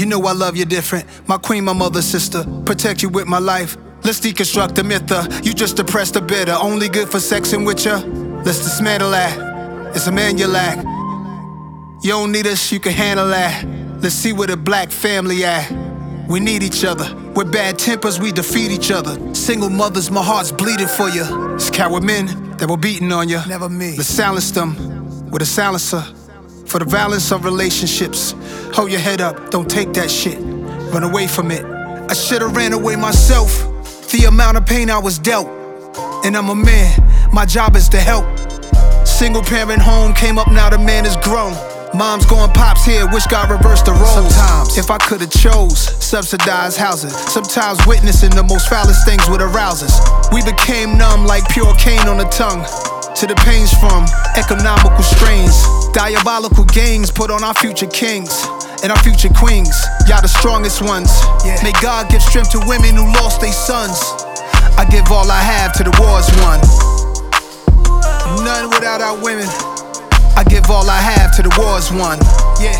know I love you different. My queen, my mother, sister. Protect you with my life. Let's deconstruct the myth. You just depressed or bitter. Only good for sexing with ya. Let's dismantle that. It's a man you lack. You don't need us, you can handle that. Let's see where the black family at. We need each other. With bad tempers, we defeat each other. Single mothers, my heart's bleeding for you. It's coward men that were beating on you. Never me. Let's silence them with a silencer. For the violence of relationships. Hold your head up, don't take that shit. Run away from it. I should've ran away myself. The amount of pain I was dealt. And I'm a man, my job is to help. Single parent home, came up, now the man is grown. Mom's going pops here, wish God reversed the roles. Sometimes, if I could've chose, subsidized housing. Sometimes witnessing the most foulest things would arouse us. We became numb like pure cane on the tongue. To the pains from economical strains. Diabolical gangs put on our future kings and our future queens. Y'all the strongest ones. May God give strength to women who lost their sons. I give all I have to the war's won. None without our women. I give all I have to the war's won. Yeah.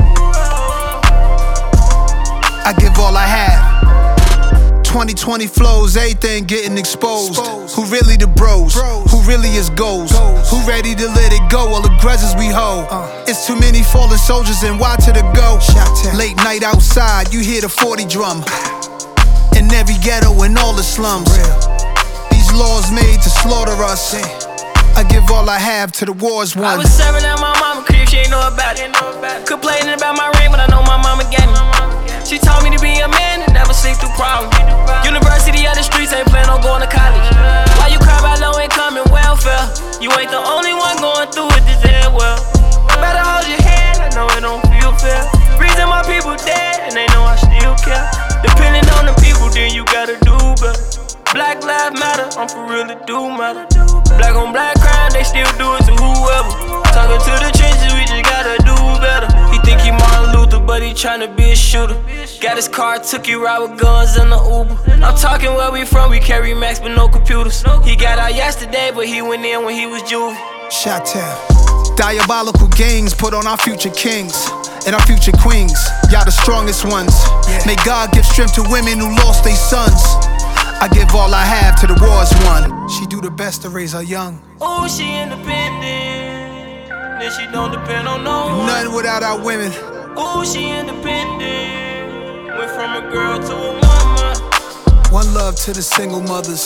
I give all I have. 2020 flows, everything getting exposed. Who really the bros? Who really is goals? Who ready to let it go, all the grudges we hold? It's too many fallen soldiers and why to the go? Late night outside, you hear the 40 drum. In every ghetto and all the slums. These laws made to slaughter us. I give all I have to the war's won. I was serving at my mama crib, she ain't know about it. Complaining about my ring, but I know my mama got it. She taught me to be a man and never sleep through problems. University of the streets, ain't plan on going to college. Why you cry about low income and welfare? You ain't the only one going through it this year, well. Better hold your head, I know it don't feel fair. Reason my people dead and they know I still care. Depending on the people, then you gotta do better. Black lives matter, I'm for real, it do matter. Black on black crime, they still do it to whoever. Talking to the trenches, we just gotta do better. He think he Martin Luther, but he tryna be a shooter. Got his car, took he ride with guns in the Uber. I'm talking where we from, we carry Max but no computers. He got out yesterday, but he went in when he was juvie. Shot-town. Diabolical gangs put on our future kings and our future queens. Y'all the strongest ones. May God give strength to women who lost their sons. I give all I have to the war's won. She do the best to raise her young. Oh, she independent, then she don't depend on no one. Nothing without our women. Oh, she independent, went from a girl to a woman. One love to the single mothers.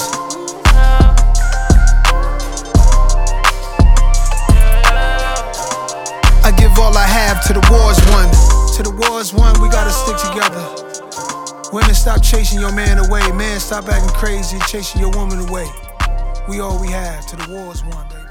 I give all I have to the war's won. To the war's won, we gotta stick together. Women, stop chasing your man away. Man, stop acting crazy, chasing your woman away. We all we have to the war's won, baby.